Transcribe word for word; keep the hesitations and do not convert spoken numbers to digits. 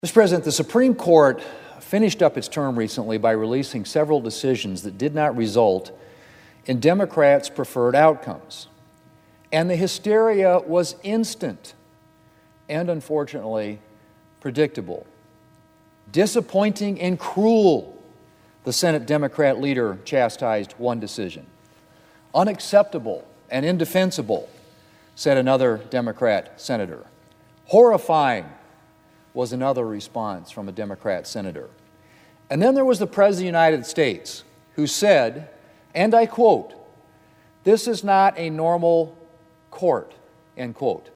Mister President, the Supreme Court finished up its term recently by releasing several decisions that did not result in Democrats' preferred outcomes. And the hysteria was instant and, unfortunately, predictable. Disappointing and cruel, the Senate Democrat leader chastised one decision. Unacceptable and indefensible, said another Democrat senator. Horrifying was another response from a Democrat senator. And then there was the President of the United States, who said, and I quote, "This is not a normal court," end quote.